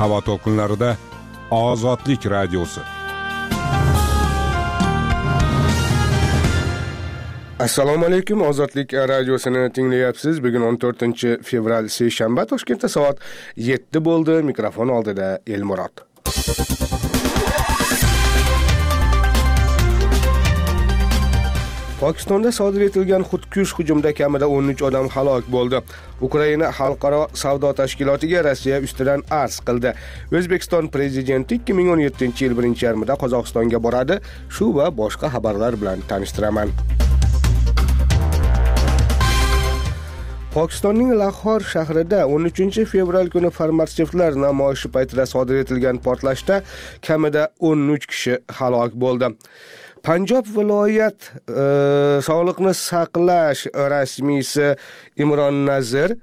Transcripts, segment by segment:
havo to'lqinlarida Ozodlik radiosi. Assalomu alaykum, Ozodlik radiosini tinglayapsiz. Bugun 14-fevral seshanba, Toshkentda soat 7 bo'ldi. Mikrofon oldida Elmurod. Pokistonda sodir etilgan xudkush hujumda kamida 13 odam halok bo'ldi. Ukraina xalqaro savdo tashkilotiga Rossiya ustidan arz qildi. O'zbekiston prezidenti 2017-yil birinchi yarmida Qozog'istonga boradi. Shu va boshqa xabarlar bilan tanishtiraman. Pokistonning Lahor shahrida 13-fevral kuni farmatsevtlar namoyishi paytida sodir etilgan portlashda kamida 13 kishi halok bo'ldi. Panjob viloyat sog'liqni saqlash rasmiysi Imron Nazir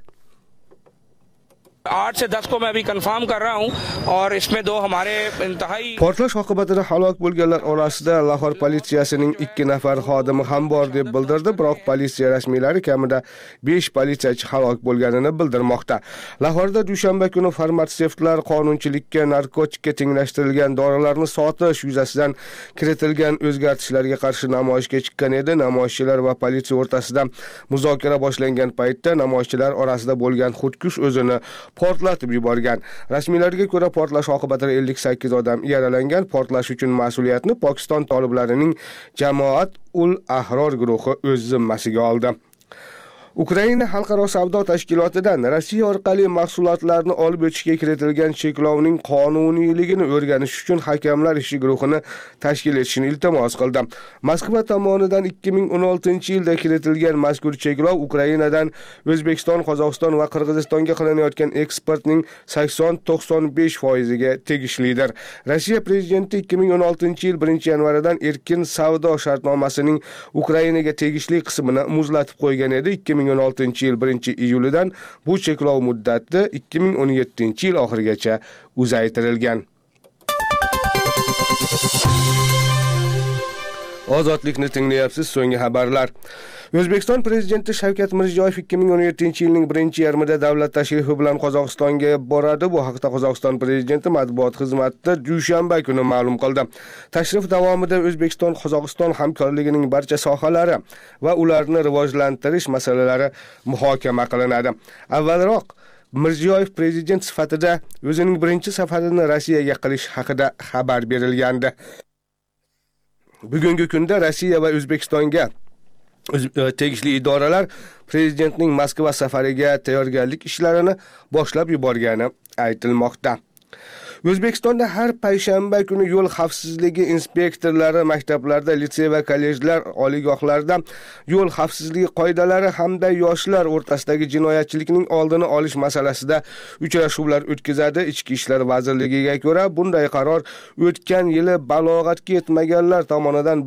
8 से 10 को मैं अभी कंफर्म कर रहा हूं और इसमें दो हमारे इंतहाई portlash oqibatida halok bo'lganlar orasida Lahor politsiyasining 2 nafar xodimi ham bor deb bildirdi, biroq politsiya rasmiylari kamida 5 politsiyachi halok bo'lganini bildirmoqda. Lahorda dushanba kuni farmatsevtlar qonunchilikka narkotikka tenglashtirilgan dorilarni sotish yuzasidan kiritilgan o'zgartishlarga qarshi namoyishga chiqqan edi. Namoyishchilar va politsiya o'rtasida muzokara boshlangan paytda namoyishchilar orasida bo'lgan xudkush o'zini portlatib yuborgan. Rasmiylarga ko'ra portlash oqibatida 58 odam yaralangan. Portlash uchun mas'uliyatni Pokiston toliblarining Jamoat ul Ahror guruhi o'z zimmasiga oldi. Ukraina xalqaro savdo tashkilotidan Rossiya orqali mahsulotlarni olib o'tishga kiritilgan cheklovning qonuniyligini o'rganish uchun hakamlar ishi guruhini tashkil etishni iltimos qildi. Moskva tomonidan 2016-yilda kiritilgan mazkur cheklov Ukrainadan O'zbekiston, Qozog'iston va Qirg'izistonga qilinayotgan eksportning 80-95% ga tegishlidir. Rossiya prezidenti 2016-yil 1-yanvaridan erkin savdo shartnomasining Ukrainaga tegishli qismini muzlatib qo'ygan edi. 2016-yil 1-iyulidan bu cheklov muddati 2017-yil oxirigacha uzaytirilgan. Ozodlikni tinglayapsiz. So'nggi xabarlar. O'zbekiston prezidenti Shavkat Mirziyoyev 2017-yilning 1-yarmida davlat tashrifi bilan Qozog'istonga boradi. Bu haqda Qozog'iston prezidenti matbuot xizmatida dushanba kuni ma'lum qildi. Tashrif davomida O'zbekiston Qozog'iston hamkorligining barcha sohalari va ularni rivojlantirish masalalari muhokama qilinadi. Avvalroq Mirziyoyev prezident sifatida o'zining birinchi safarini Rossiyaga qilish haqida xabar berilgandi. Bugungi kunda Rossiya va O'zbekistonga tegishli idoralar prezidentning Moskva safariga tayyorgarlik ishlarini boshlab yuborgani aytilmoqda. O'zbekistonda har payshanba kuni yo'l xavfsizligi inspektorlari maktablarda, litsey va kollejlar, oliygohlarda yo'l xavfsizligi qoidalari hamda yoshlar o'rtasidagi jinoyatchilikning oldini olish masalasida uchrashuvlar o'tkazadi. Ichki ishlar vazirligiga ko'ra, bunday qaror o'tgan yili balog'atga yetmaganlar tomonidan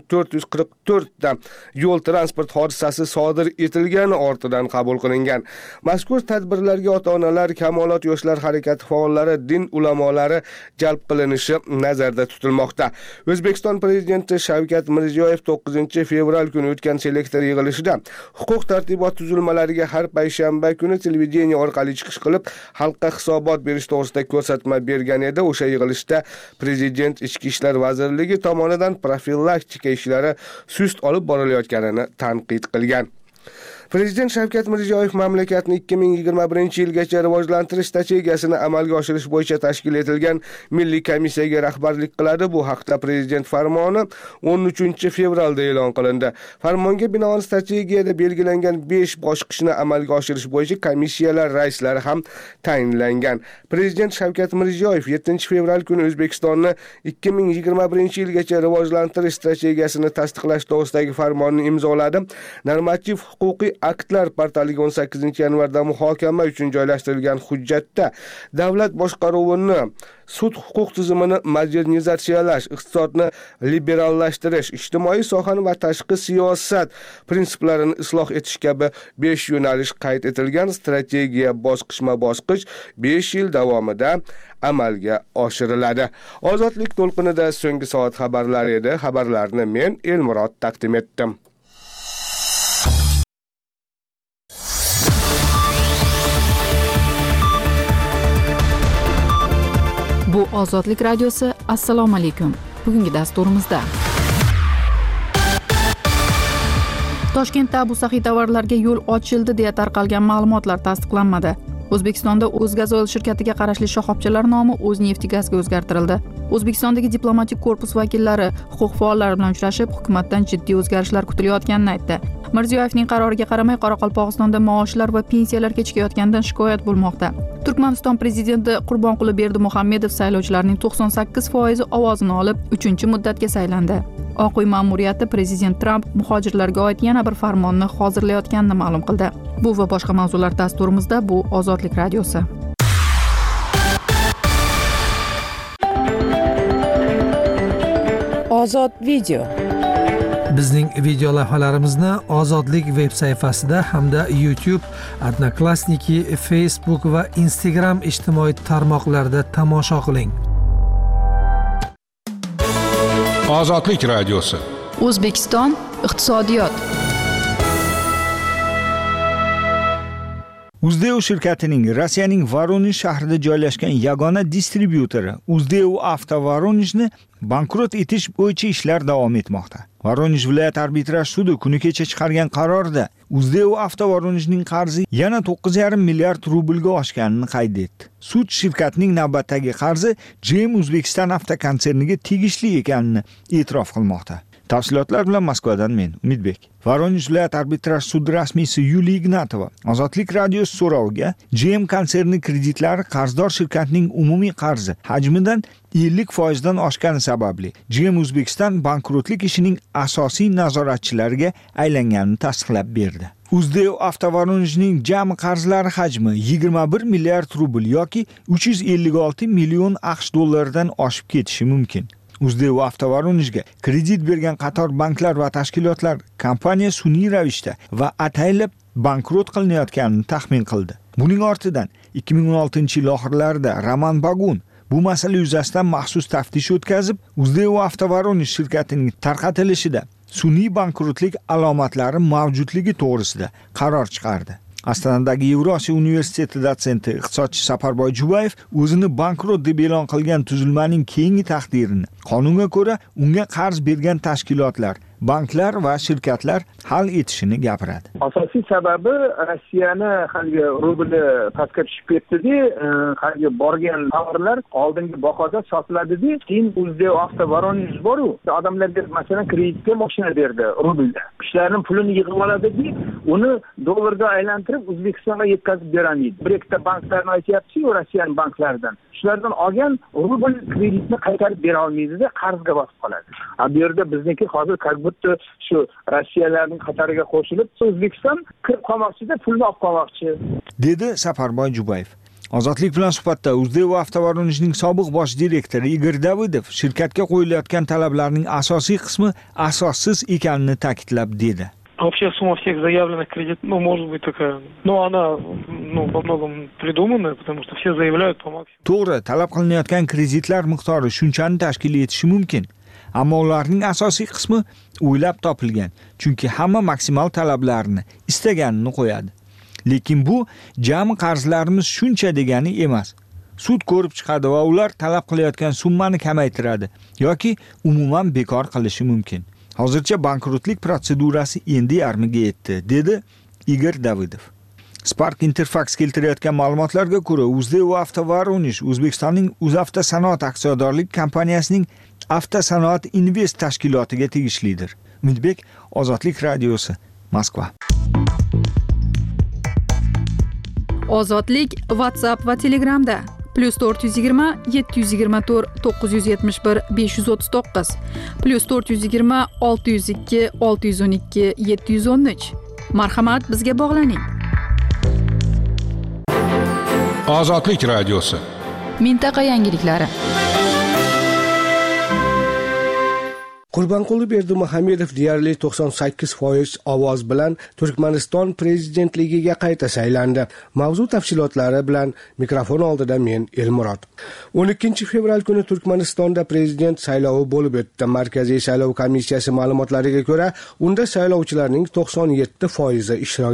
1444 ta yo'l transport hodisasi sodir etilgani ortidan qabul qilingan. Mazkur tadbirlarga ota-onalar, Kamolot yoshlar harakati faollari, din ulamosi jalb qilinishi nazarda tutilmoqda. O'zbekiston prezidenti Shavkat Mirziyoyev 9-fevral kuni o'tgan selektor yig'ilishida huquq tartibot tuzilmalariga har payshanba kuni televideniya orqali chiqish qilib, xalqqa hisobot berish to'g'risida ko'rsatma bergan edi. O'sha yig'ilishda prezident Ichki ishlar vazirligi tomonidan profilaktika ishlari sust olib borilayotganini tanqid qilgan. Prezident Shavkat Mirziyoyev mamlakatni 2021-yilgacha rivojlantirish strategiyasini amalga oshirish bo'yicha tashkil etilgan milliy komissiyaga rahbarlik qiladi. Bu haqda prezident farmoni 13-fevralda e'lon qilindi. Farmonga binoan strategiyada belgilangan 5 bosqichni amalga oshirish bo'yicha komissiyalar raislari ham tayinlangan. Prezident Shavkat Mirziyoyev 7-fevral kuni O'zbekistonni 2021-yilgacha rivojlantirish strategiyasini tasdiqlash to'g'risidagi farmonni imzoladi. Normativ huquqiy aktlar portaliga 18-yanvarda muhokama uchun joylashtirilgan hujjatda davlat boshqaruvini, sud huquq tizimini modernizatsiyalash, iqtisodni liberallashtirish, ijtimoiy sohani va tashqi siyosat prinsiplarini isloh etish kabi 5 yo'nalish qayd etilgan. Strategiya bosqichma-bosqich 5 yil davomida amalga oshiriladi. Ozodlik to'lqinida so'nggi soat xabarlari edi. Xabarlarni men Elmurod taqdim etdim. Bu Ozodlik radiosi. Assalomu alaykum. Bugungi dasturimizda Toshkentda bu saxiy tovarlarga yo'l ochildi deya tarqalgan ma'lumotlar tasdiqlanmadi. O'zbekistonda O'zgazoil shirkatiga qarashli shoxobchalar nomi O'zneftigazga o'zgartirildi. O'zbekistondagi diplomatik korpus vakillari huquq faollari bilan uchrashib, hukumatdan jiddiy o'zgarishlar kutilayotganini aytdi. Mirziyoyevning qaroriga qaramay Qoraqalpog'istonda maoshlar va pensiyalar kechikayotganidan shikoyat bo'lmoqda. Turkmaniston prezidenti Qurbonquli Berdimuhamedov saylovchilarning 98% ovozini olib, 3-muddatga saylandi. Oq uy ma'muriyati prezident Tramp muhojirlarga oid yana bir farmonni hozirlayotganini ma'lum qildi. Bu va boshqa mavzular dasturimizda. Bu Ozodlik radiosi. Ozod video. Bizning video lavhalarimizni Ozodlik veb sayfasida hamda YouTube, Odnoklassniki, Facebook va Instagram ijtimoiy tarmoqlarida tomosha qiling. Ozodlik radiosi. O'zbekiston iqtisodiyot. Uzdeu shirkatining Rossiyaning Voronezh shahrida joylashgan yagona distribyutori Uzdeu Avto Voronezhni bankrot etish bo'yicha ishlar davom etmoqda. Voronezh viloyat arbitraj sudi kuni kecha chiqargan qarorda Uzdeu Avto Voronezhning qarzi yana 9,5 milliard rublga oshganini qayd etdi. Sud shirkatning navbatdagi qarzi GM Uzbekistan avtokonserniga tegishli ekanini e'tirof qilmoqda. Tafsilotlar bilan Moskvadan men Umidbek. Voronezh viloyat arbitraj sudi rasmiysi Yuliya Ignatova Ozodlik radiosi so'roviga GM konserni kreditlari qarzdor shirkatning umumiy qarzi hajmidan 50% dan oshgani sababli GM Uzbekistan bankrotlik ishining asosiy nazoratchilariga aylanganini tasdiqlab berdi. Uzdeu Avto Voronezhning jami qarzlari hajmi 21 milliard rubl yoki 356 million AQSh dollaridan oshib ketishi mumkin. Uzdeu Avto Voronezhga kredit bergan qator banklar va tashkilotlar kompaniya sun'iy ravishda va ataylab bankrot qilinayotganini taxmin qildi. Buning ortidan 2016-yil oxirlarida Roman Bagun bu masala yuzasidan maxsus taftish o'tkazib, Uzdeu Avto Voronezh shirkatining tarqatilishida sun'iy bankrotlik alomatlari mavjudligi to'g'risida qaror chiqardi. Astanadagi Yevrosiyo universiteti dotsenti iqtisodchi Safarboy Jubayev o'zini bankrot deb e'lon qilgan tuzilmaning keyingi taqdirini, qonunga ko'ra unga qarz bergan tashkilotlar, banklar va shirkatlar hal etishini gapiradi. Asosiy sababi Rossiyani haligi rubli pastga tushib ketdi-da, haligi borgan tovarlar oldingi bahoda sotiladi-da, keyin Uzdeu Avto Voronezh bor-ku, odamlarga masalan kreditga mashina berdi rublda. Kishilarning pulini yig'ib oladi-da, uni dollarga aylantirib O'zbekistonga yetkazib beradi. Bir ikkita banklarni aytyapti-ku, Rossiyaning banklaridan. Shulardan olgan rubl kreditni qaytarib bera olmaydi-da, qarzga botib qoladi. Bu yerda bizniki hozir bitta shu Rossiyalarning qatoriga qo'shilib, O'zbekiston kirib qolmoqchi-da, pulni olib qolmoqchi, dedi Safarboy Jubayev. Ozodlik bilan suhbatda Uzdeu Avto Voronezhning sobiq bosh direktori Igor Davidov shirkatga qo'yilayotgan talablarning asosiy qismi asossiz ekanini ta'kidlab dedi. Вообще сумма всех заявленных кредитов, может быть такая, но она, во многом придуманная, потому что все заявляют по максимуму. To'g'ri, talab qilinayotgan kreditlar miqdori shunchani tashkil etishi mumkin. Ammo ularning asosiy qismi o'ylab topilgan, chunki hamma maksimal talablarni istaganini qo'yadi. Lekin bu jami qarzlarimiz shuncha degani emas. Sud ko'rib chiqadi va ular talab qilayotgan summani kamaytiradi yoki umuman bekor qilishi mumkin. Hozircha bankrotlik protsedurasi endi yarmiga yetdi, dedi Igor Davidov. Spark Interfax keltirayotgan ma'lumotlarga ko'ra, Uzdeu Avto Voronezh O'zbekistonning O'zavtosanoat aksiyadorlik kompaniyasining Avtosanoat Invest tashkilotiga tegishlidir. Umidbek, Ozodlik radiosi, Moskva. Ozodlik WhatsApp va Telegramda +420 724 971 539 +420 602 612 713. Marhamat, bizga bog'laning. Ozodlik radiosi. Mintaqa yangiliklari. Qurbonquli Berdimuhamedov deyarli 98% ovoz bilan Turkmaniston prezidentligiga qayta saylandi. Mavzu tafsilotlari bilan mikrofon oldida men Elmurod. 12 fevral kuni Turkmanistonda prezident saylovi bo'lib o'tdi. Markaziy saylov komissiyasi ma'lumotlariga ko'ra, unda saylovchilarning 97% ishtirok